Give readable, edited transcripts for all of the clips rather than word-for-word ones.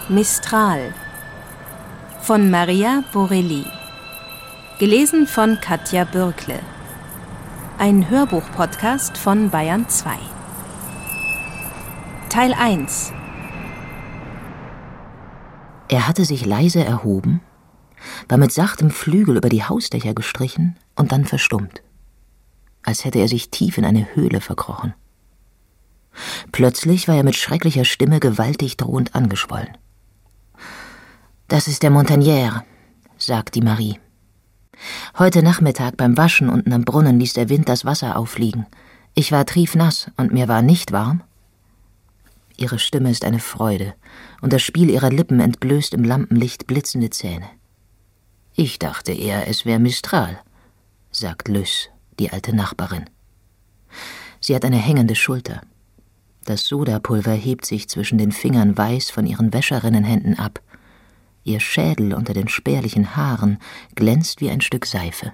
Mistral von Maria Borelli. Gelesen von Katja Bürkle. Ein Hörbuch-Podcast von Bayern 2. Teil 1. Er hatte sich leise erhoben, war mit sachtem Flügel über die Hausdächer gestrichen und dann verstummt, als hätte er sich tief in eine Höhle verkrochen. Plötzlich war er mit schrecklicher Stimme gewaltig drohend angeschwollen. »Das ist der Montagnère«, sagt die Marie. »Heute Nachmittag beim Waschen unten am Brunnen ließ der Wind das Wasser auffliegen. Ich war triefnass und mir war nicht warm.« Ihre Stimme ist eine Freude, und das Spiel ihrer Lippen entblößt im Lampenlicht blitzende Zähne. »Ich dachte eher, es wäre Mistral«, sagt Luce, die alte Nachbarin. Sie hat eine hängende Schulter. Das Sodapulver hebt sich zwischen den Fingern weiß von ihren Wäscherinnenhänden ab. Ihr Schädel unter den spärlichen Haaren glänzt wie ein Stück Seife.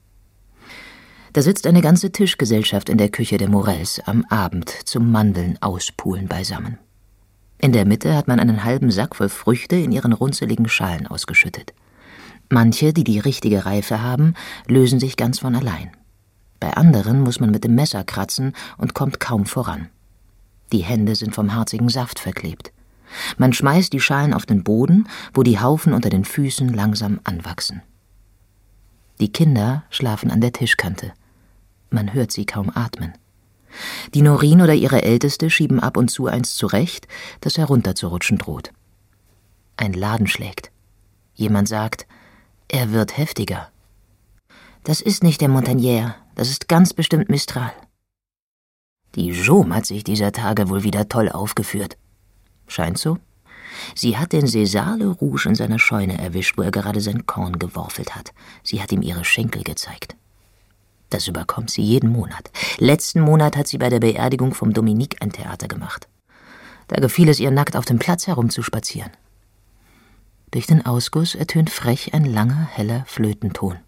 Da sitzt eine ganze Tischgesellschaft in der Küche der Morels am Abend zum Mandeln auspulen beisammen. In der Mitte hat man einen halben Sack voll Früchte in ihren runzeligen Schalen ausgeschüttet. Manche, die die richtige Reife haben, lösen sich ganz von allein. Bei anderen muss man mit dem Messer kratzen und kommt kaum voran. Die Hände sind vom harzigen Saft verklebt. Man schmeißt die Schalen auf den Boden, wo die Haufen unter den Füßen langsam anwachsen. Die Kinder schlafen an der Tischkante. Man hört sie kaum atmen. Die Norin oder ihre Älteste schieben ab und zu eins zurecht, das herunterzurutschen droht. Ein Laden schlägt. Jemand sagt, er wird heftiger. »Das ist nicht der Montagnère, das ist ganz bestimmt Mistral.« Die Jaume hat sich dieser Tage wohl wieder toll aufgeführt. Scheint so. Sie hat den César le Rouge in seiner Scheune erwischt, wo er gerade sein Korn geworfelt hat. Sie hat ihm ihre Schenkel gezeigt. Das überkommt sie jeden Monat. Letzten Monat hat sie bei der Beerdigung vom Dominique ein Theater gemacht. Da gefiel es ihr, nackt auf dem Platz herumzuspazieren. Durch den Ausguss ertönt frech ein langer, heller Flötenton.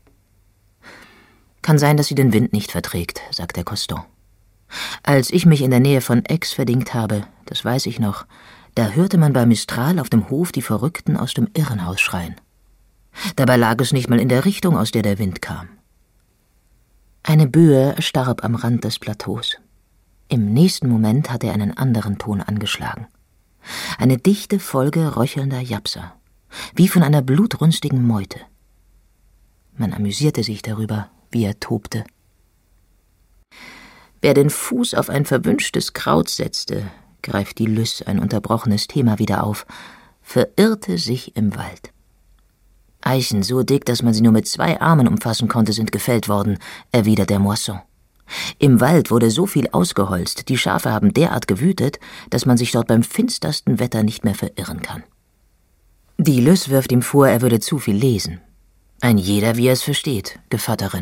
»Kann sein, dass sie den Wind nicht verträgt«, sagt der Coston. »Als ich mich in der Nähe von Aix verdingt habe, das weiß ich noch, da hörte man bei Mistral auf dem Hof die Verrückten aus dem Irrenhaus schreien. Dabei lag es nicht mal in der Richtung, aus der der Wind kam.« Eine Böe starb am Rand des Plateaus. Im nächsten Moment hat er einen anderen Ton angeschlagen. Eine dichte Folge röchelnder Japser, wie von einer blutrünstigen Meute. Man amüsierte sich darüber, wie er tobte. »Wer den Fuß auf ein verwünschtes Kraut setzte«, greift die Luce ein unterbrochenes Thema wieder auf, »verirrte sich im Wald. Eichen so dick, dass man sie nur mit 2 Armen umfassen konnte, sind gefällt worden«, erwidert der Moisson. »Im Wald wurde so viel ausgeholzt, die Schafe haben derart gewütet, dass man sich dort beim finstersten Wetter nicht mehr verirren kann.« Die Luce wirft ihm vor, er würde zu viel lesen. Ein jeder, wie er es versteht, Gevatterin.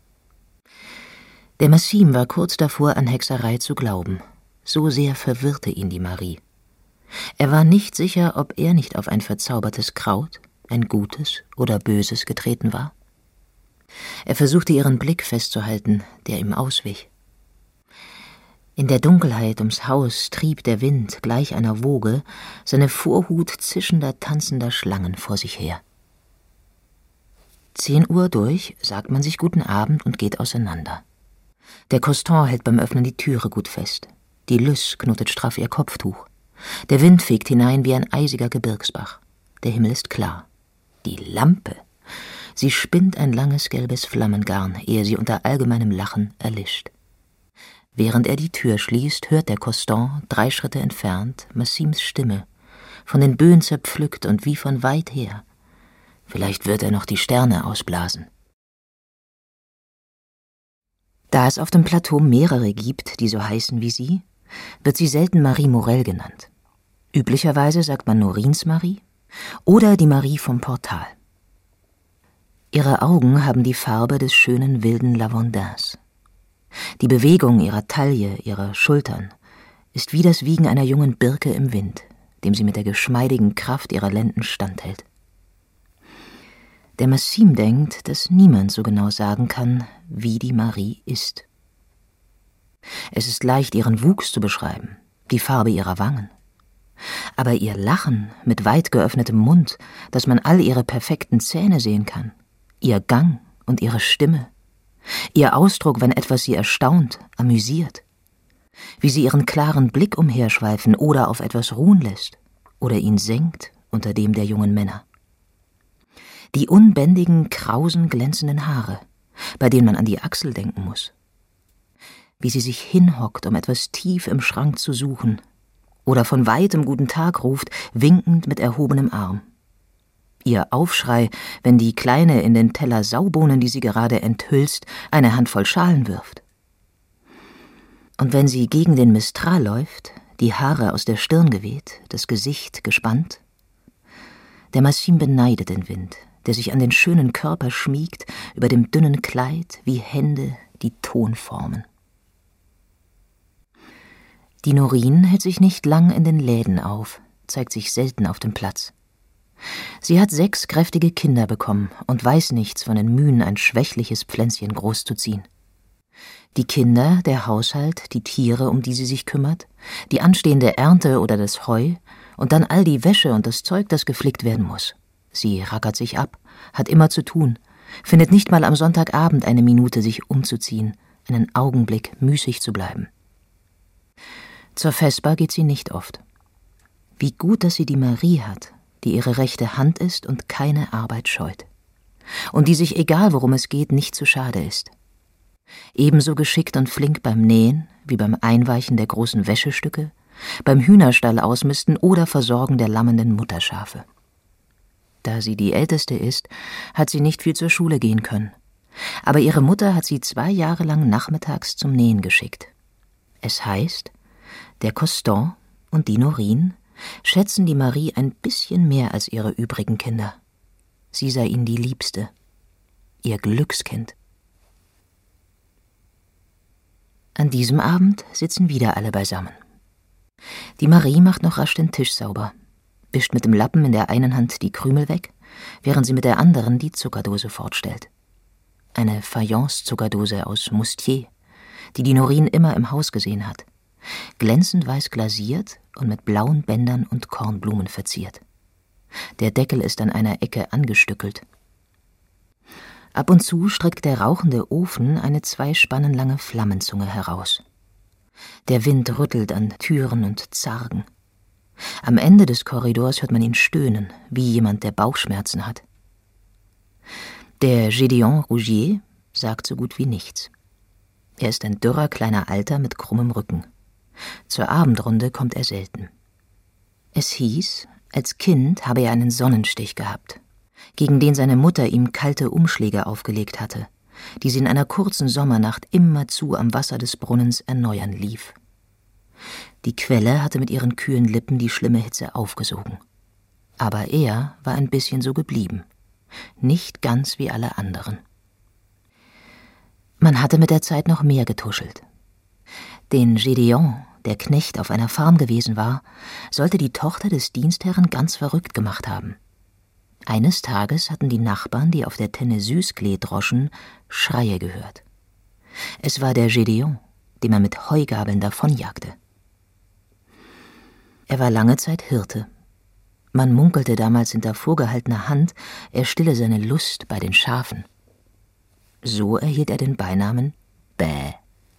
Der Massim war kurz davor, an Hexerei zu glauben. So sehr verwirrte ihn die Marie. Er war nicht sicher, ob er nicht auf ein verzaubertes Kraut, ein Gutes oder Böses getreten war. Er versuchte ihren Blick festzuhalten, der ihm auswich. In der Dunkelheit ums Haus trieb der Wind gleich einer Woge seine Vorhut zischender, tanzender Schlangen vor sich her. 10 Uhr durch, sagt man sich guten Abend und geht auseinander. Der Coston hält beim Öffnen die Türe gut fest. Die Luce knotet straff ihr Kopftuch. Der Wind fegt hinein wie ein eisiger Gebirgsbach. Der Himmel ist klar. Die Lampe. Sie spinnt ein langes gelbes Flammengarn, ehe sie unter allgemeinem Lachen erlischt. Während er die Tür schließt, hört der Coston, 3 Schritte entfernt, Massims Stimme, von den Böen zerpflückt und wie von weit her. Vielleicht wird er noch die Sterne ausblasen. Da es auf dem Plateau mehrere gibt, die so heißen wie sie, wird sie selten Marie Morel genannt. Üblicherweise sagt man Norins Marie oder die Marie vom Portal. Ihre Augen haben die Farbe des schönen wilden Lavandins. Die Bewegung ihrer Taille, ihrer Schultern, ist wie das Wiegen einer jungen Birke im Wind, dem sie mit der geschmeidigen Kraft ihrer Lenden standhält. Der Massim denkt, dass niemand so genau sagen kann, wie die Marie ist. Es ist leicht, ihren Wuchs zu beschreiben, die Farbe ihrer Wangen. Aber ihr Lachen mit weit geöffnetem Mund, dass man all ihre perfekten Zähne sehen kann, ihr Gang und ihre Stimme, ihr Ausdruck, wenn etwas sie erstaunt, amüsiert, wie sie ihren klaren Blick umherschweifen oder auf etwas ruhen lässt oder ihn senkt unter dem der jungen Männer. Die unbändigen, krausen, glänzenden Haare, bei denen man an die Achsel denken muss. Wie sie sich hinhockt, um etwas tief im Schrank zu suchen, oder von weitem guten Tag ruft, winkend mit erhobenem Arm. Ihr Aufschrei, wenn die Kleine in den Teller Saubohnen, die sie gerade enthülst, eine Handvoll Schalen wirft. Und wenn sie gegen den Mistral läuft, die Haare aus der Stirn geweht, das Gesicht gespannt. Der Massim beneidet den Wind, der sich an den schönen Körper schmiegt, über dem dünnen Kleid wie Hände, die Ton formen. Die Norin hält sich nicht lang in den Läden auf, zeigt sich selten auf dem Platz. Sie hat 6 kräftige Kinder bekommen und weiß nichts von den Mühen, ein schwächliches Pflänzchen großzuziehen. Die Kinder, der Haushalt, die Tiere, um die sie sich kümmert, die anstehende Ernte oder das Heu und dann all die Wäsche und das Zeug, das geflickt werden muss. Sie rackert sich ab, hat immer zu tun, findet nicht mal am Sonntagabend eine Minute, sich umzuziehen, einen Augenblick müßig zu bleiben. Zur Vesper geht sie nicht oft. Wie gut, dass sie die Marie hat, die ihre rechte Hand ist und keine Arbeit scheut. Und die sich, egal worum es geht, nicht zu schade ist. Ebenso geschickt und flink beim Nähen, wie beim Einweichen der großen Wäschestücke, beim Hühnerstall ausmisten oder Versorgen der lammenden Mutterschafe. Da sie die Älteste ist, hat sie nicht viel zur Schule gehen können. Aber ihre Mutter hat sie 2 Jahre lang nachmittags zum Nähen geschickt. Es heißt, der Coston und die Norin schätzen die Marie ein bisschen mehr als ihre übrigen Kinder. Sie sei ihnen die Liebste, ihr Glückskind. An diesem Abend sitzen wieder alle beisammen. Die Marie macht noch rasch den Tisch sauber, wischt mit dem Lappen in der einen Hand die Krümel weg, während sie mit der anderen die Zuckerdose fortstellt. Eine Fayence-Zuckerdose aus Moustier, die Norin immer im Haus gesehen hat. Glänzend weiß glasiert und mit blauen Bändern und Kornblumen verziert. Der Deckel ist an einer Ecke angestückelt. Ab und zu streckt der rauchende Ofen eine 2 Spannen lange Flammenzunge heraus. Der Wind rüttelt an Türen und Zargen. Am Ende des Korridors hört man ihn stöhnen, wie jemand, der Bauchschmerzen hat. Der Gédéon Rougier sagt so gut wie nichts. Er ist ein dürrer kleiner Alter mit krummem Rücken. Zur Abendrunde kommt er selten. Es hieß, als Kind habe er einen Sonnenstich gehabt, gegen den seine Mutter ihm kalte Umschläge aufgelegt hatte, die sie in einer kurzen Sommernacht immerzu am Wasser des Brunnens erneuern lief. Die Quelle hatte mit ihren kühlen Lippen die schlimme Hitze aufgesogen. Aber er war ein bisschen so geblieben, nicht ganz wie alle anderen. Man hatte mit der Zeit noch mehr getuschelt. Den Gédéon, der Knecht auf einer Farm gewesen war, sollte die Tochter des Dienstherren ganz verrückt gemacht haben. Eines Tages hatten die Nachbarn, die auf der Tenne Süßklee droschen, Schreie gehört. Es war der Gédéon, den man mit Heugabeln davonjagte. Er war lange Zeit Hirte. Man munkelte damals hinter vorgehaltener Hand, er stille seine Lust bei den Schafen. So erhielt er den Beinamen Bäh.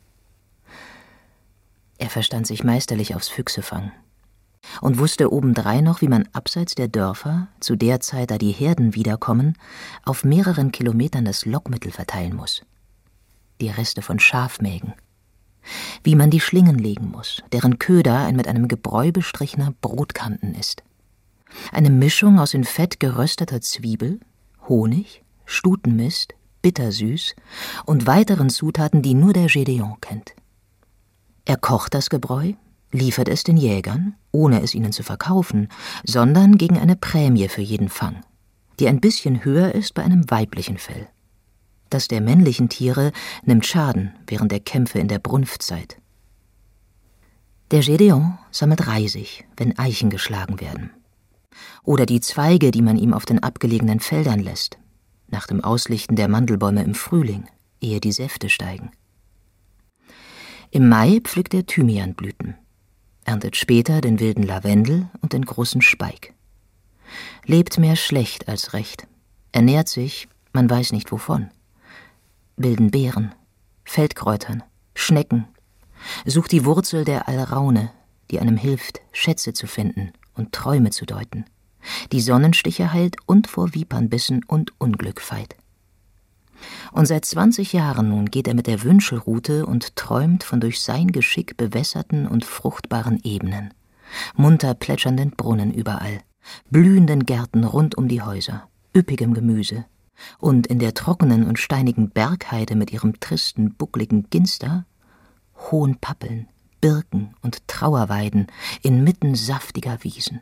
Er verstand sich meisterlich aufs Füchsefangen und wusste obendrein noch, wie man abseits der Dörfer, zu der Zeit, da die Herden wiederkommen, auf mehreren Kilometern das Lockmittel verteilen muss. Die Reste von Schafmägen. Wie man die Schlingen legen muss, deren Köder ein mit einem Gebräu bestrichener Brotkanten ist. Eine Mischung aus in Fett gerösteter Zwiebel, Honig, Stutenmist, bittersüß und weiteren Zutaten, die nur der Gédéon kennt. Er kocht das Gebräu, liefert es den Jägern, ohne es ihnen zu verkaufen, sondern gegen eine Prämie für jeden Fang, die ein bisschen höher ist bei einem weiblichen Fell. Das der männlichen Tiere nimmt Schaden während der Kämpfe in der Brunftzeit. Der Gédéon sammelt Reisig, wenn Eichen geschlagen werden. Oder die Zweige, die man ihm auf den abgelegenen Feldern lässt, nach dem Auslichten der Mandelbäume im Frühling, ehe die Säfte steigen. Im Mai pflückt er Thymianblüten. erntet später den wilden Lavendel und den großen Speik. Lebt mehr schlecht als recht, ernährt sich, man weiß nicht wovon. Wilden Beeren, Feldkräutern, Schnecken, sucht die Wurzel der Alraune, die einem hilft, Schätze zu finden und Träume zu deuten, die Sonnenstiche heilt und vor Vipernbissen und Unglück feit. Und seit 20 Jahren nun geht er mit der Wünschelrute und träumt von durch sein Geschick bewässerten und fruchtbaren Ebenen, munter plätschernden Brunnen überall, blühenden Gärten rund um die Häuser, üppigem Gemüse, und in der trockenen und steinigen Bergheide mit ihrem tristen, buckligen Ginster hohen Pappeln, Birken und Trauerweiden inmitten saftiger Wiesen.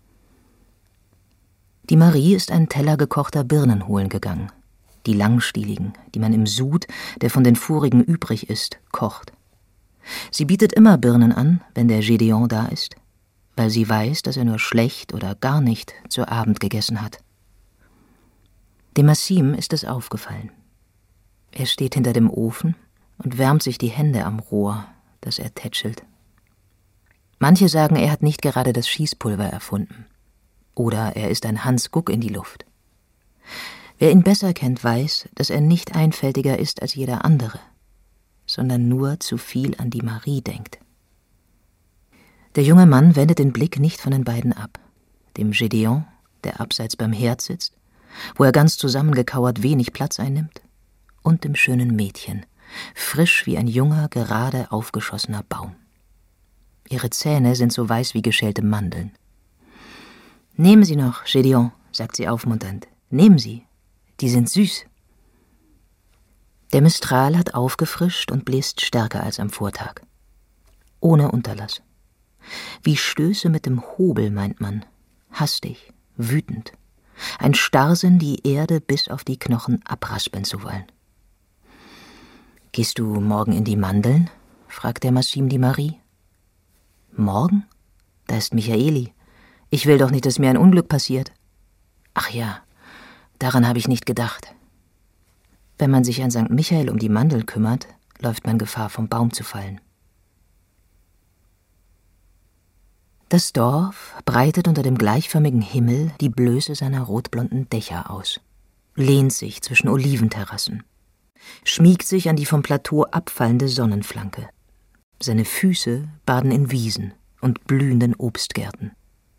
Die Marie ist einen Teller gekochter Birnen holen gegangen, die langstieligen, die man im Sud, der von den vorigen übrig ist, kocht. Sie bietet immer Birnen an, wenn der Gédéon da ist, weil sie weiß, dass er nur schlecht oder gar nicht zu Abend gegessen hat. Dem Massim ist es aufgefallen. Er steht hinter dem Ofen und wärmt sich die Hände am Rohr, das er tätschelt. Manche sagen, er hat nicht gerade das Schießpulver erfunden. Oder er ist ein Hans Guck in die Luft. Wer ihn besser kennt, weiß, dass er nicht einfältiger ist als jeder andere, sondern nur zu viel an die Marie denkt. Der junge Mann wendet den Blick nicht von den beiden ab, dem Gédéon, der abseits beim Herd sitzt, wo er ganz zusammengekauert wenig Platz einnimmt, und dem schönen Mädchen, frisch wie ein junger, gerade aufgeschossener Baum. Ihre Zähne sind so weiß wie geschälte Mandeln. »Nehmen Sie noch, Gédéon«, sagt sie aufmunternd. »Nehmen Sie, die sind süß.« Der Mistral hat aufgefrischt und bläst stärker als am Vortag. Ohne Unterlass. Wie Stöße mit dem Hobel, meint man. Hastig, wütend. Ein Starrsinn, die Erde bis auf die Knochen abraspeln zu wollen. »Gehst du morgen in die Mandeln?« fragt der Massim die Marie. »Morgen? Da ist Michaeli. Ich will doch nicht, dass mir ein Unglück passiert.« »Ach ja, daran habe ich nicht gedacht. Wenn man sich an St. Michael um die Mandeln kümmert, läuft man Gefahr, vom Baum zu fallen.« Das Dorf breitet unter dem gleichförmigen Himmel die Blöße seiner rotblonden Dächer aus, lehnt sich zwischen Oliventerrassen, schmiegt sich an die vom Plateau abfallende Sonnenflanke. Seine Füße baden in Wiesen und blühenden Obstgärten.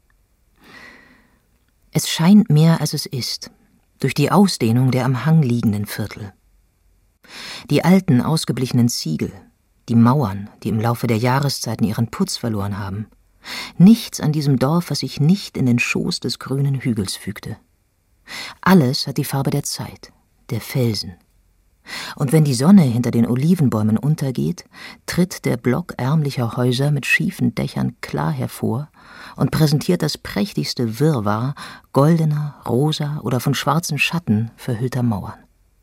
Es scheint mehr, als es ist, durch die Ausdehnung der am Hang liegenden Viertel. Die alten, ausgeblichenen Ziegel, die Mauern, die im Laufe der Jahreszeiten ihren Putz verloren haben. Nichts an diesem Dorf, was sich nicht in den Schoß des grünen Hügels fügte. Alles hat die Farbe der Zeit, der Felsen. Und wenn die Sonne hinter den Olivenbäumen untergeht, tritt der Block ärmlicher Häuser mit schiefen Dächern klar hervor und präsentiert das prächtigste Wirrwarr goldener, rosa oder von schwarzen Schatten verhüllter Mauern.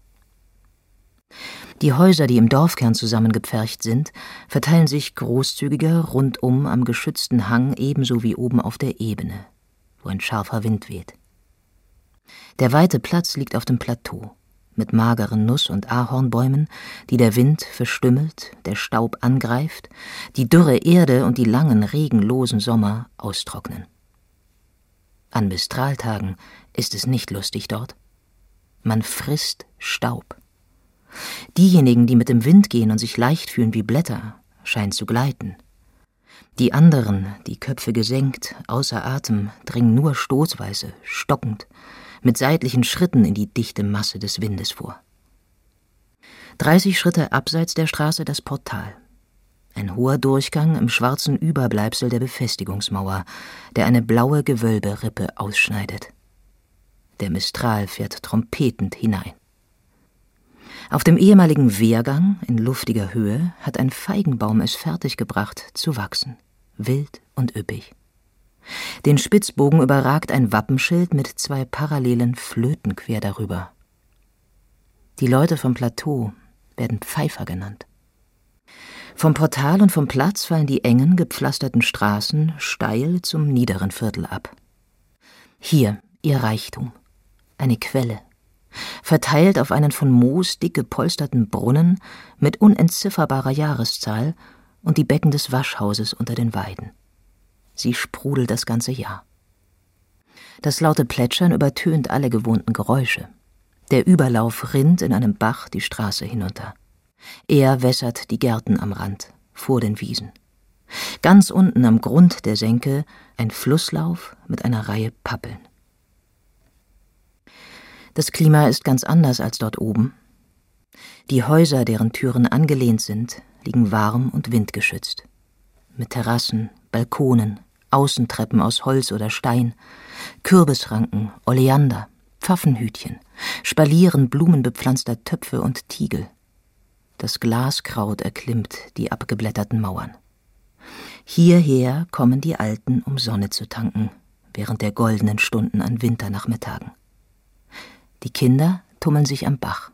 Die Häuser, die im Dorfkern zusammengepfercht sind, verteilen sich großzügiger rundum am geschützten Hang ebenso wie oben auf der Ebene, wo ein scharfer Wind weht. Der weite Platz liegt auf dem Plateau, mit mageren Nuss- und Ahornbäumen, die der Wind verstümmelt, der Staub angreift, die dürre Erde und die langen, regenlosen Sommer austrocknen. An Mistraltagen ist es nicht lustig dort. Man frisst Staub. Diejenigen, die mit dem Wind gehen und sich leicht fühlen wie Blätter, scheinen zu gleiten. Die anderen, die Köpfe gesenkt, außer Atem, dringen nur stoßweise, stockend, mit seitlichen Schritten in die dichte Masse des Windes vor. 30 Schritte abseits der Straße das Portal. Ein hoher Durchgang im schwarzen Überbleibsel der Befestigungsmauer, der eine blaue Gewölberippe ausschneidet. Der Mistral fährt trompetend hinein. Auf dem ehemaligen Wehrgang in luftiger Höhe hat ein Feigenbaum es fertiggebracht zu wachsen, wild und üppig. Den Spitzbogen überragt ein Wappenschild mit 2 parallelen Flöten quer darüber. Die Leute vom Plateau werden Pfeifer genannt. Vom Portal und vom Platz fallen die engen, gepflasterten Straßen steil zum niederen Viertel ab. Hier ihr Reichtum, eine Quelle, verteilt auf einen von Moos dick gepolsterten Brunnen mit unentzifferbarer Jahreszahl und die Becken des Waschhauses unter den Weiden. Sie sprudelt das ganze Jahr. Das laute Plätschern übertönt alle gewohnten Geräusche. Der Überlauf rinnt in einem Bach die Straße hinunter. Er wässert die Gärten am Rand, vor den Wiesen. Ganz unten am Grund der Senke ein Flusslauf mit einer Reihe Pappeln. Das Klima ist ganz anders als dort oben. Die Häuser, deren Türen angelehnt sind, liegen warm und windgeschützt. Mit Terrassen, Balkonen, Außentreppen aus Holz oder Stein, Kürbisranken, Oleander, Pfaffenhütchen, Spalieren blumenbepflanzter Töpfe und Tiegel. Das Glaskraut erklimmt die abgeblätterten Mauern. Hierher kommen die Alten, um Sonne zu tanken, während der goldenen Stunden an Winternachmittagen. Die Kinder tummeln sich am Bach.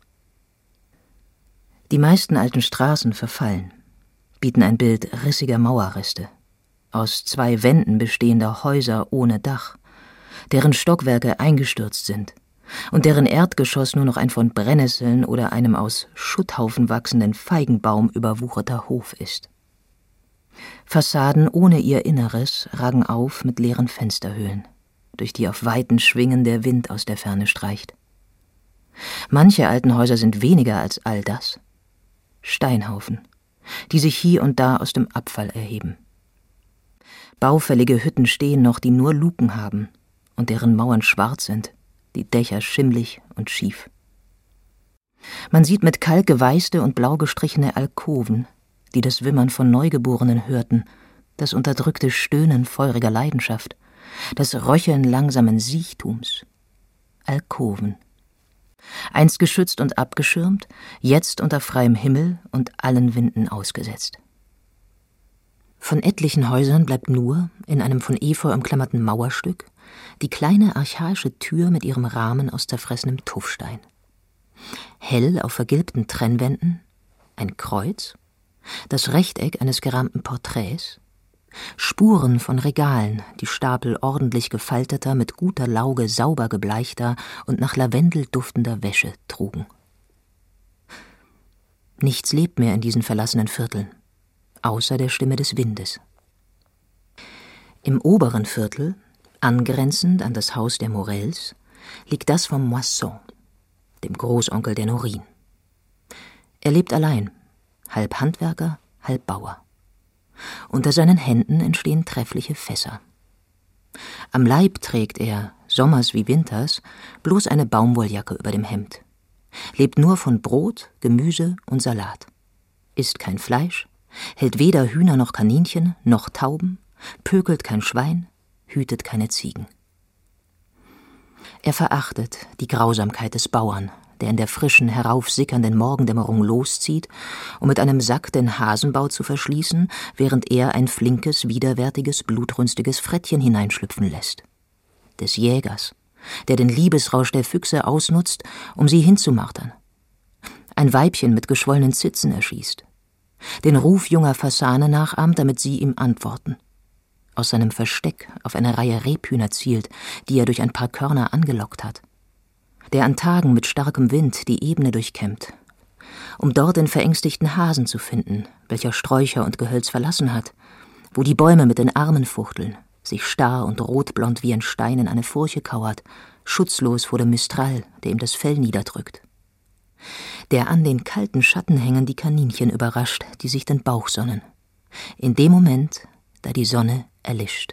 Die meisten alten Straßen verfallen, bieten ein Bild rissiger Mauerreste, aus 2 Wänden bestehender Häuser ohne Dach, deren Stockwerke eingestürzt sind und deren Erdgeschoss nur noch ein von Brennnesseln oder einem aus Schutthaufen wachsenden Feigenbaum überwucherter Hof ist. Fassaden ohne ihr Inneres ragen auf mit leeren Fensterhöhlen, durch die auf weiten Schwingen der Wind aus der Ferne streicht. Manche alten Häuser sind weniger als all das. Steinhaufen, die sich hier und da aus dem Abfall erheben. Baufällige Hütten stehen noch, die nur Luken haben und deren Mauern schwarz sind, die Dächer schimmlig und schief. Man sieht mit Kalk geweißte und blau gestrichene Alkoven, die das Wimmern von Neugeborenen hörten, das unterdrückte Stöhnen feuriger Leidenschaft, das Röcheln langsamen Siechtums. Alkoven. Einst geschützt und abgeschirmt, jetzt unter freiem Himmel und allen Winden ausgesetzt. Von etlichen Häusern bleibt nur, in einem von Efeu umklammerten Mauerstück, die kleine archaische Tür mit ihrem Rahmen aus zerfressenem Tuffstein. Hell auf vergilbten Trennwänden ein Kreuz, das Rechteck eines gerahmten Porträts, Spuren von Regalen, die Stapel ordentlich gefalteter, mit guter Lauge sauber gebleichter und nach Lavendel duftender Wäsche trugen. Nichts lebt mehr in diesen verlassenen Vierteln, außer der Stimme des Windes. Im oberen Viertel, angrenzend an das Haus der Morels, liegt das vom Moisson, dem Großonkel der Norin. Er lebt allein, halb Handwerker, halb Bauer. Unter seinen Händen entstehen treffliche Fässer. Am Leib trägt er, sommers wie winters, bloß eine Baumwolljacke über dem Hemd, lebt nur von Brot, Gemüse und Salat, isst kein Fleisch, hält weder Hühner noch Kaninchen noch Tauben, pökelt kein Schwein, hütet keine Ziegen. Er verachtet die Grausamkeit des Bauern, der in der frischen, heraufsickernden Morgendämmerung loszieht, um mit einem Sack den Hasenbau zu verschließen, während er ein flinkes, widerwärtiges, blutrünstiges Frettchen hineinschlüpfen lässt. Des Jägers, der den Liebesrausch der Füchse ausnutzt, um sie hinzumartern. Ein Weibchen mit geschwollenen Zitzen erschießt. Den Ruf junger Fasane nachahmt, damit sie ihm antworten. Aus seinem Versteck auf eine Reihe Rebhühner zielt, die er durch ein paar Körner angelockt hat. Der an Tagen mit starkem Wind die Ebene durchkämmt, um dort den verängstigten Hasen zu finden, welcher Sträucher und Gehölz verlassen hat, wo die Bäume mit den Armen fuchteln, sich starr und rotblond wie ein Stein in eine Furche kauert, schutzlos vor dem Mistral, der ihm das Fell niederdrückt. Der an den kalten Schattenhängen die Kaninchen überrascht, die sich den Bauch sonnen, in dem Moment, da die Sonne erlischt.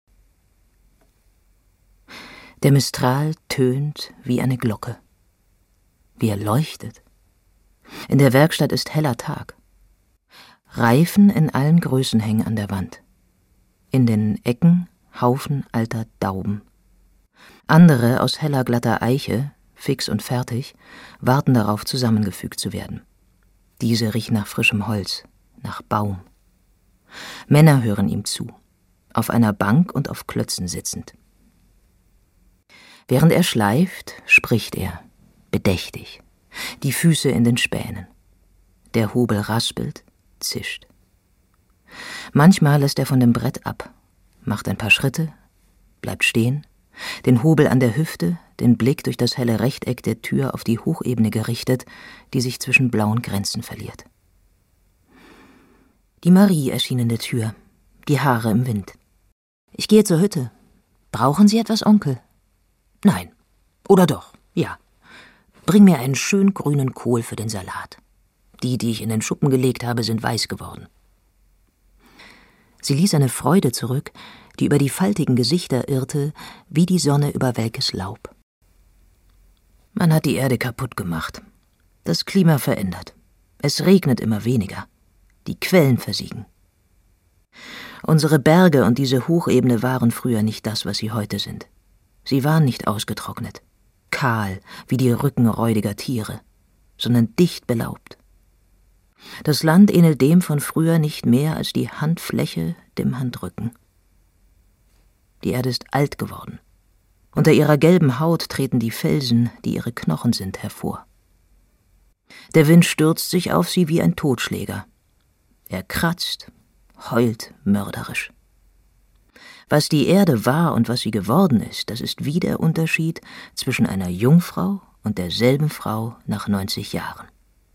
Der Mistral tönt wie eine Glocke. Wie er leuchtet. In der Werkstatt ist heller Tag. Reifen in allen Größen hängen an der Wand. In den Ecken Haufen alter Dauben. Andere aus heller glatter Eiche, fix und fertig, warten darauf, zusammengefügt zu werden. Diese riechen nach frischem Holz, nach Baum. Männer hören ihm zu, auf einer Bank und auf Klötzen sitzend. Während er schleift, spricht er, bedächtig, die Füße in den Spänen. Der Hobel raspelt, zischt. Manchmal lässt er von dem Brett ab, macht ein paar Schritte, bleibt stehen, den Hobel an der Hüfte, den Blick durch das helle Rechteck der Tür auf die Hochebene gerichtet, die sich zwischen blauen Grenzen verliert. Die Marie erschien in der Tür, die Haare im Wind. »Ich gehe zur Hütte. Brauchen Sie etwas, Onkel?« »Nein. Oder doch? Ja. Bring mir einen schön grünen Kohl für den Salat. Die ich in den Schuppen gelegt habe, sind weiß geworden.« Sie ließ eine Freude zurück, die über die faltigen Gesichter irrte, wie die Sonne über welkes Laub. Man hat die Erde kaputt gemacht, das Klima verändert. Es regnet immer weniger. Die Quellen versiegen. Unsere Berge und diese Hochebene waren früher nicht das, was sie heute sind. Sie waren nicht ausgetrocknet, kahl wie die Rücken räudiger Tiere, sondern dicht belaubt. Das Land ähnelt dem von früher nicht mehr als die Handfläche dem Handrücken. Die Erde ist alt geworden. Unter ihrer gelben Haut treten die Felsen, die ihre Knochen sind, hervor. Der Wind stürzt sich auf sie wie ein Totschläger. Er kratzt, heult mörderisch. Was die Erde war und was sie geworden ist, das ist wie der Unterschied zwischen einer Jungfrau und derselben Frau nach 90 Jahren.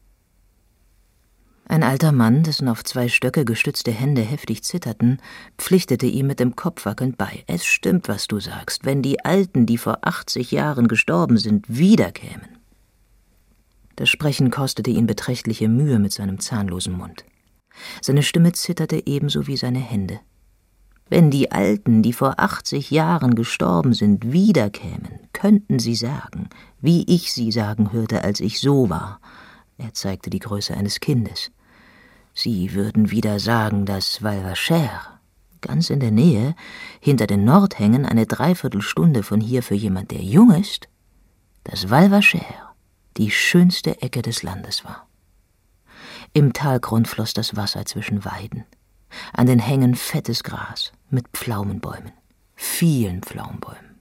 Ein alter Mann, dessen auf 2 Stöcke gestützte Hände heftig zitterten, pflichtete ihm mit dem Kopf wackelnd bei. »Es stimmt, was du sagst, wenn die Alten, die vor 80 Jahren gestorben sind, wiederkämen.« Das Sprechen kostete ihn beträchtliche Mühe mit seinem zahnlosen Mund. Seine Stimme zitterte ebenso wie seine Hände. »Wenn die Alten, die vor 80 Jahren gestorben sind, wiederkämen, könnten sie sagen, wie ich sie sagen hörte, als ich so war.« Er zeigte die Größe eines Kindes. »Sie würden wieder sagen, dass Val Vacher, ganz in der Nähe, hinter den Nordhängen, eine Dreiviertelstunde von hier für jemand, der jung ist, dass Val Vacher die schönste Ecke des Landes war. Im Talgrund floss das Wasser zwischen Weiden, an den Hängen fettes Gras mit Pflaumenbäumen, vielen Pflaumenbäumen.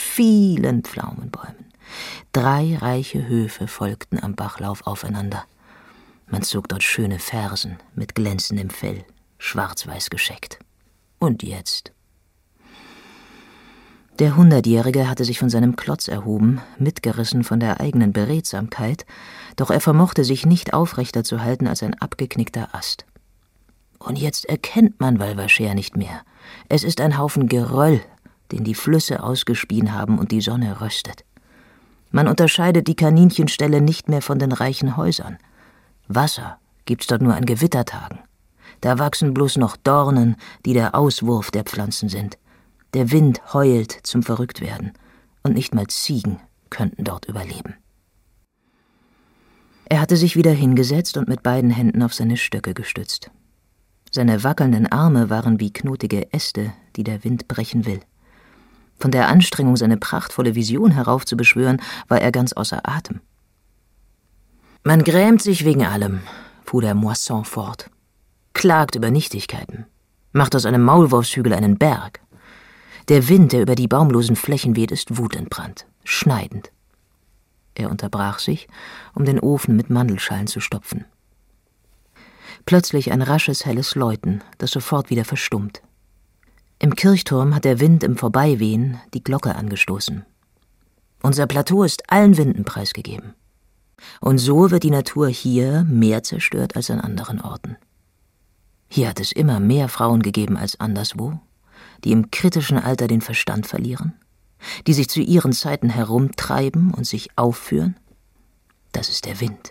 3 reiche Höfe folgten am Bachlauf aufeinander. Man zog dort schöne Fersen mit glänzendem Fell, schwarz-weiß gescheckt. Und jetzt? Der 100-Jährige hatte sich von seinem Klotz erhoben, mitgerissen von der eigenen Beredsamkeit, doch er vermochte sich nicht aufrechter zu halten als ein abgeknickter Ast. Und jetzt erkennt man Val Vacher nicht mehr. Es ist ein Haufen Geröll, den die Flüsse ausgespien haben und die Sonne röstet. Man unterscheidet die Kaninchenställe nicht mehr von den reichen Häusern. Wasser gibt's dort nur an Gewittertagen. Da wachsen bloß noch Dornen, die der Auswurf der Pflanzen sind. Der Wind heult zum Verrücktwerden, und nicht mal Ziegen könnten dort überleben. Er hatte sich wieder hingesetzt und mit beiden Händen auf seine Stöcke gestützt. Seine wackelnden Arme waren wie knotige Äste, die der Wind brechen will. Von der Anstrengung, seine prachtvolle Vision heraufzubeschwören, war er ganz außer Atem. »Man grämt sich wegen allem«, fuhr der Moisson fort, »klagt über Nichtigkeiten, macht aus einem Maulwurfshügel einen Berg. Der Wind, der über die baumlosen Flächen weht, ist wutentbrannt, schneidend.« Er unterbrach sich, um den Ofen mit Mandelschalen zu stopfen. Plötzlich ein rasches, helles Läuten, das sofort wieder verstummt. Im Kirchturm hat der Wind im Vorbeiwehen die Glocke angestoßen. Unser Plateau ist allen Winden preisgegeben. Und so wird die Natur hier mehr zerstört als an anderen Orten. Hier hat es immer mehr Frauen gegeben als anderswo, die im kritischen Alter den Verstand verlieren, die sich zu ihren Zeiten herumtreiben und sich aufführen. Das ist der Wind.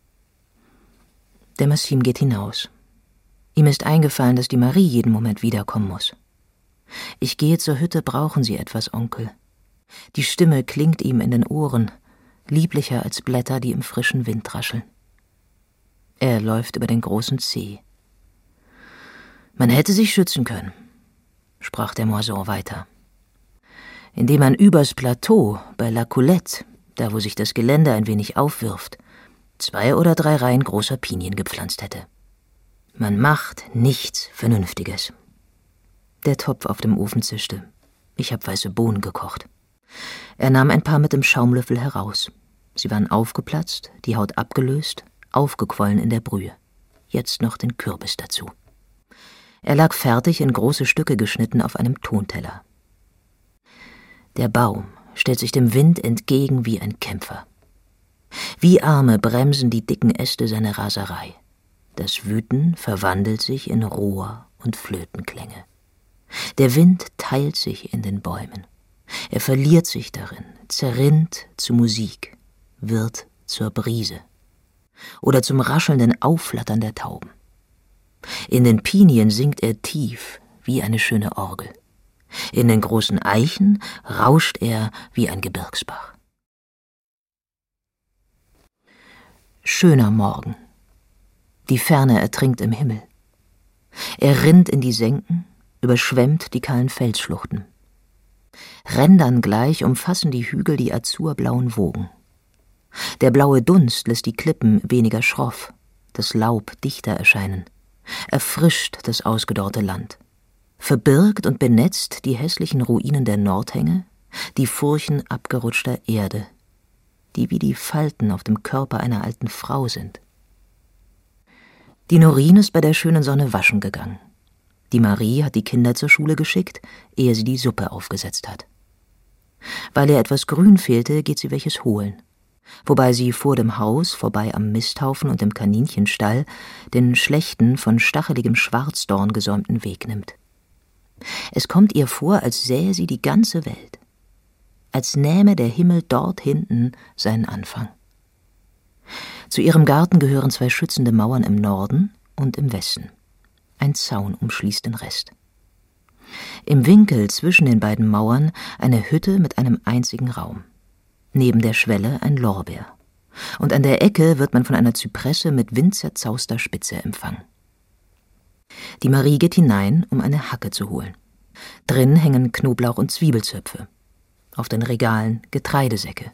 Der Massim geht hinaus. Ihm ist eingefallen, dass die Marie jeden Moment wiederkommen muss. »Ich gehe zur Hütte, brauchen Sie etwas, Onkel?« Die Stimme klingt ihm in den Ohren, lieblicher als Blätter, die im frischen Wind rascheln. Er läuft über den großen See. »Man hätte sich schützen können«, sprach der Moisson weiter, »indem man übers Plateau bei La Coulette, da wo sich das Gelände ein wenig aufwirft, 2 oder 3 Reihen großer Pinien gepflanzt hätte. Man macht nichts Vernünftiges.« Der Topf auf dem Ofen zischte. Ich habe weiße Bohnen gekocht. Er nahm ein paar mit dem Schaumlöffel heraus. Sie waren aufgeplatzt, die Haut abgelöst, aufgequollen in der Brühe. Jetzt noch den Kürbis dazu. Er lag fertig in große Stücke geschnitten auf einem Tonteller. Der Baum stellt sich dem Wind entgegen wie ein Kämpfer. Wie Arme bremsen die dicken Äste seine Raserei. Das Wüten verwandelt sich in Rohr und Flötenklänge. Der Wind teilt sich in den Bäumen. Er verliert sich darin, zerrinnt zu Musik, wird zur Brise oder zum raschelnden Aufflattern der Tauben. In den Pinien singt er tief wie eine schöne Orgel. In den großen Eichen rauscht er wie ein Gebirgsbach. Schöner Morgen. Die Ferne ertrinkt im Himmel. Er rinnt in die Senken, überschwemmt die kahlen Felsschluchten. Rändern gleich umfassen die Hügel die azurblauen Wogen. Der blaue Dunst lässt die Klippen weniger schroff, das Laub dichter erscheinen, erfrischt das ausgedorrte Land, verbirgt und benetzt die hässlichen Ruinen der Nordhänge, die Furchen abgerutschter Erde, die wie die Falten auf dem Körper einer alten Frau sind. Die Norin ist bei der schönen Sonne waschen gegangen. Die Marie hat die Kinder zur Schule geschickt, ehe sie die Suppe aufgesetzt hat. Weil ihr etwas Grün fehlte, geht sie welches holen, wobei sie vor dem Haus, vorbei am Misthaufen und dem Kaninchenstall, den schlechten, von stacheligem Schwarzdorn gesäumten Weg nimmt. Es kommt ihr vor, als sähe sie die ganze Welt, als nähme der Himmel dort hinten seinen Anfang. Zu ihrem Garten gehören 2 schützende Mauern im Norden und im Westen. Ein Zaun umschließt den Rest. Im Winkel zwischen den beiden Mauern eine Hütte mit einem einzigen Raum. Neben der Schwelle ein Lorbeer. Und an der Ecke wird man von einer Zypresse mit windzerzauster Spitze empfangen. Die Marie geht hinein, um eine Hacke zu holen. Drin hängen Knoblauch und Zwiebelzöpfe. Auf den Regalen Getreidesäcke.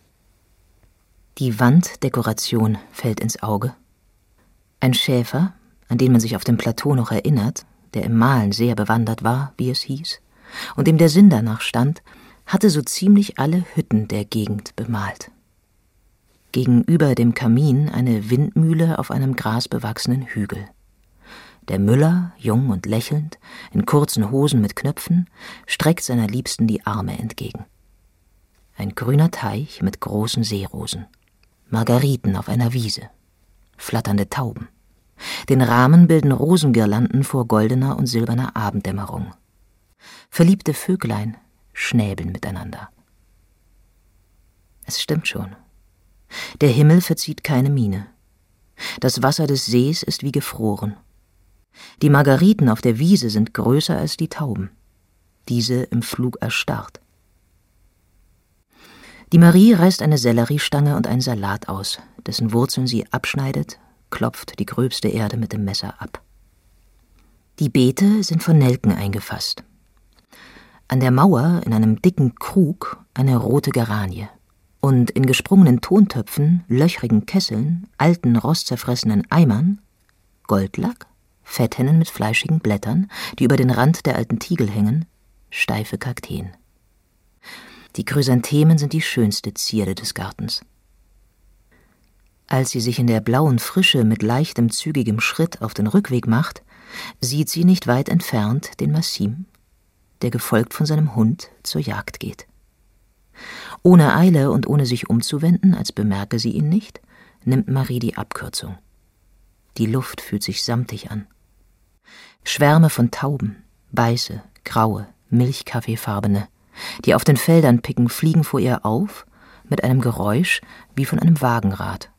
Die Wanddekoration fällt ins Auge. Ein Schäfer, an den man sich auf dem Plateau noch erinnert, der im Malen sehr bewandert war, wie es hieß, und dem der Sinn danach stand, hatte so ziemlich alle Hütten der Gegend bemalt. Gegenüber dem Kamin eine Windmühle auf einem grasbewachsenen Hügel. Der Müller, jung und lächelnd, in kurzen Hosen mit Knöpfen, streckt seiner Liebsten die Arme entgegen. Ein grüner Teich mit großen Seerosen. Margariten auf einer Wiese. Flatternde Tauben. Den Rahmen bilden Rosengirlanden vor goldener und silberner Abenddämmerung. Verliebte Vöglein schnäbeln miteinander. Es stimmt schon. Der Himmel verzieht keine Miene. Das Wasser des Sees ist wie gefroren. Die Margariten auf der Wiese sind größer als die Tauben. Diese im Flug erstarrt. Die Marie reißt eine Selleriestange und einen Salat aus, dessen Wurzeln sie abschneidet, klopft die gröbste Erde mit dem Messer ab. Die Beete sind von Nelken eingefasst. An der Mauer in einem dicken Krug eine rote Geranie und in gesprungenen Tontöpfen, löchrigen Kesseln, alten rostzerfressenen Eimern Goldlack, Fetthennen mit fleischigen Blättern, die über den Rand der alten Tiegel hängen, steife Kakteen. Die Chrysanthemen sind die schönste Zierde des Gartens. Als sie sich in der blauen Frische mit leichtem, zügigem Schritt auf den Rückweg macht, sieht sie nicht weit entfernt den Massim, der gefolgt von seinem Hund zur Jagd geht. Ohne Eile und ohne sich umzuwenden, als bemerke sie ihn nicht, nimmt Marie die Abkürzung. Die Luft fühlt sich samtig an. Schwärme von Tauben, weiße, graue, milchkaffeefarbene, die auf den Feldern picken, fliegen vor ihr auf, mit einem Geräusch wie von einem Wagenrad.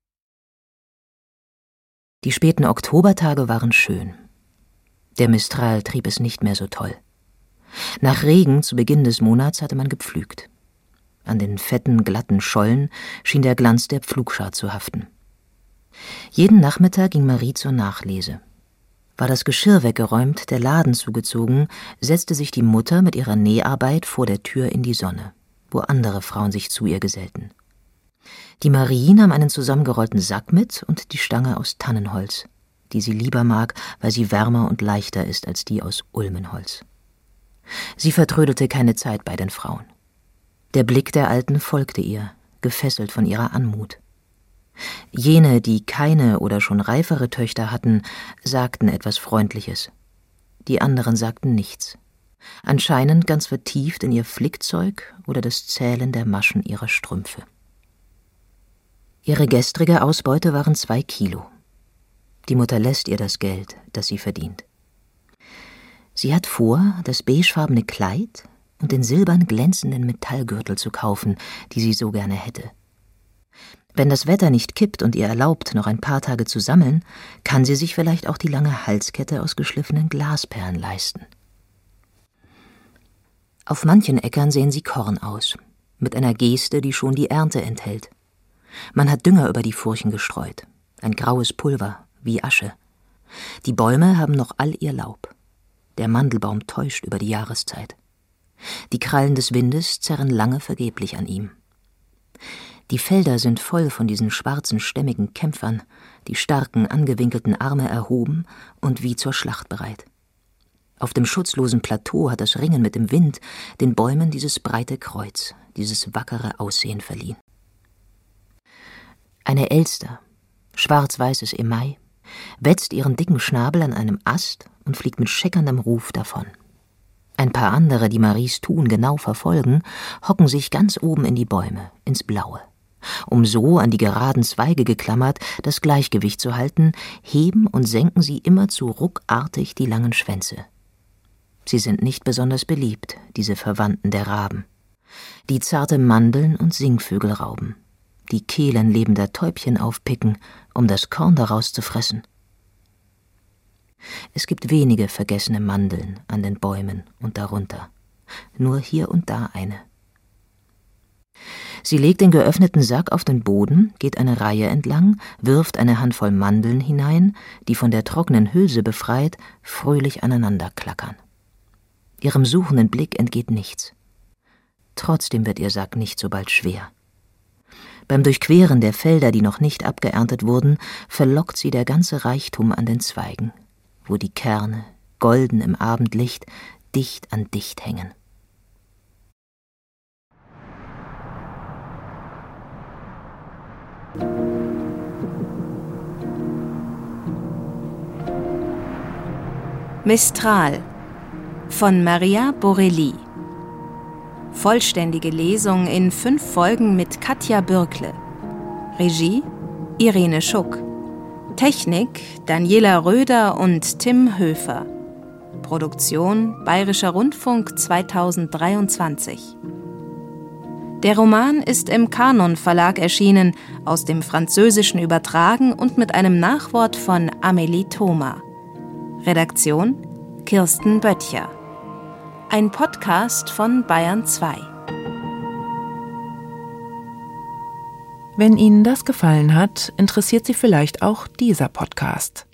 Die späten Oktobertage waren schön. Der Mistral trieb es nicht mehr so toll. Nach Regen zu Beginn des Monats hatte man gepflügt. An den fetten, glatten Schollen schien der Glanz der Pflugschar zu haften. Jeden Nachmittag ging Marie zur Nachlese. War das Geschirr weggeräumt, der Laden zugezogen, setzte sich die Mutter mit ihrer Näharbeit vor der Tür in die Sonne, wo andere Frauen sich zu ihr gesellten. Die Marie nahm einen zusammengerollten Sack mit und die Stange aus Tannenholz, die sie lieber mag, weil sie wärmer und leichter ist als die aus Ulmenholz. Sie vertrödelte keine Zeit bei den Frauen. Der Blick der Alten folgte ihr, gefesselt von ihrer Anmut. Jene, die keine oder schon reifere Töchter hatten, sagten etwas Freundliches. Die anderen sagten nichts, anscheinend ganz vertieft in ihr Flickzeug oder das Zählen der Maschen ihrer Strümpfe. Ihre gestrige Ausbeute waren 2 Kilo. Die Mutter lässt ihr das Geld, das sie verdient. Sie hat vor, das beigefarbene Kleid und den silbern glänzenden Metallgürtel zu kaufen, die sie so gerne hätte. Wenn das Wetter nicht kippt und ihr erlaubt, noch ein paar Tage zu sammeln, kann sie sich vielleicht auch die lange Halskette aus geschliffenen Glasperlen leisten. Auf manchen Äckern sehen sie Korn aus, mit einer Geste, die schon die Ernte enthält. Man hat Dünger über die Furchen gestreut, ein graues Pulver, wie Asche. Die Bäume haben noch all ihr Laub. Der Mandelbaum täuscht über die Jahreszeit. Die Krallen des Windes zerren lange vergeblich an ihm. Die Felder sind voll von diesen schwarzen, stämmigen Kämpfern, die starken, angewinkelten Arme erhoben und wie zur Schlacht bereit. Auf dem schutzlosen Plateau hat das Ringen mit dem Wind den Bäumen dieses breite Kreuz, dieses wackere Aussehen verliehen. Eine Elster, schwarz-weißes Emai, wetzt ihren dicken Schnabel an einem Ast und fliegt mit scheckerndem Ruf davon. Ein paar andere, die Maries Tun genau verfolgen, hocken sich ganz oben in die Bäume, ins Blaue. Um so, an die geraden Zweige geklammert, das Gleichgewicht zu halten, heben und senken sie immerzu ruckartig die langen Schwänze. Sie sind nicht besonders beliebt, diese Verwandten der Raben. Die zarte Mandeln und Singvögel rauben, die Kehlen lebender Täubchen aufpicken, um das Korn daraus zu fressen. Es gibt wenige vergessene Mandeln an den Bäumen und darunter, nur hier und da eine. Sie legt den geöffneten Sack auf den Boden, geht eine Reihe entlang, wirft eine Handvoll Mandeln hinein, die von der trockenen Hülse befreit, fröhlich aneinander klackern. Ihrem suchenden Blick entgeht nichts. Trotzdem wird ihr Sack nicht so bald schwer. Beim Durchqueren der Felder, die noch nicht abgeerntet wurden, verlockt sie der ganze Reichtum an den Zweigen, wo die Kerne, golden im Abendlicht, dicht an dicht hängen. Mistral von Maria Borelli. Vollständige Lesung in 5 Folgen mit Katja Bürkle. Regie Irene Schuck. Technik Daniela Röder und Tim Höfer. Produktion Bayerischer Rundfunk 2023. Der Roman ist im Kanon Verlag erschienen, aus dem Französischen übertragen und mit einem Nachwort von Amélie Thoma. Redaktion Kirsten Böttcher. Ein Podcast von Bayern 2. Wenn Ihnen das gefallen hat, interessiert Sie vielleicht auch dieser Podcast.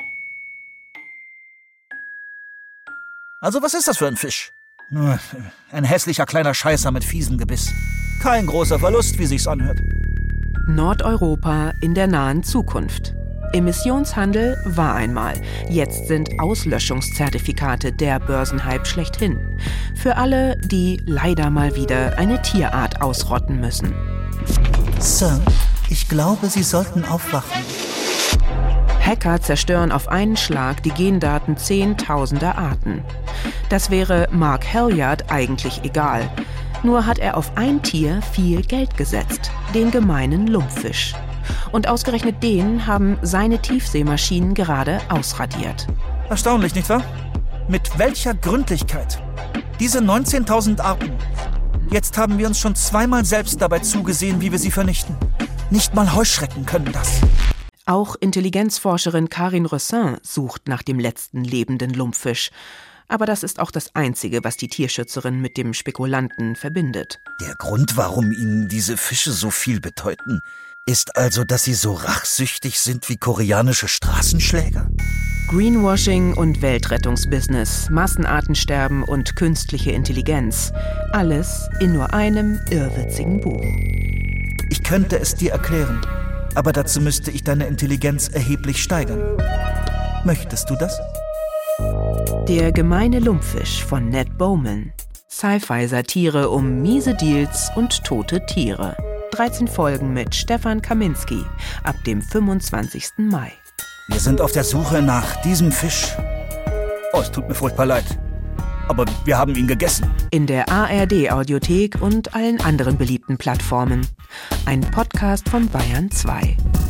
Also was ist das für ein Fisch? Ein hässlicher kleiner Scheißer mit fiesem Gebiss. Kein großer Verlust, wie sich's anhört. Nordeuropa in der nahen Zukunft. Emissionshandel war einmal. Jetzt sind Auslöschungszertifikate der Börsenhype schlechthin. Für alle, die leider mal wieder eine Tierart ausrotten müssen. Sir, ich glaube, Sie sollten aufwachen. Hacker zerstören auf einen Schlag die Gendaten zehntausender Arten. Das wäre Mark Halliard eigentlich egal. Nur hat er auf ein Tier viel Geld gesetzt, den gemeinen Lumpfisch. Und ausgerechnet den haben seine Tiefseemaschinen gerade ausradiert. Erstaunlich, nicht wahr? Mit welcher Gründlichkeit? Diese 19.000 Arten. Jetzt haben wir uns schon 2-mal selbst dabei zugesehen, wie wir sie vernichten. Nicht mal Heuschrecken können das. Auch Intelligenzforscherin Karin Rössin sucht nach dem letzten lebenden Lumpfisch. Aber das ist auch das Einzige, was die Tierschützerin mit dem Spekulanten verbindet. Der Grund, warum Ihnen diese Fische so viel bedeuten, ist also, dass sie so rachsüchtig sind wie koreanische Straßenschläger? Greenwashing und Weltrettungsbusiness, Massenartensterben und künstliche Intelligenz. Alles in nur einem irrwitzigen Buch. Ich könnte es dir erklären, aber dazu müsste ich deine Intelligenz erheblich steigern. Möchtest du das? Der gemeine Lumpfisch von Ned Bowman. Sci-Fi-Satire um miese Deals und tote Tiere. 13 Folgen mit Stefan Kaminski ab dem 25. Mai. Wir sind auf der Suche nach diesem Fisch. Oh, es tut mir furchtbar leid. Aber wir haben ihn gegessen. In der ARD-Audiothek und allen anderen beliebten Plattformen. Ein Podcast von Bayern 2.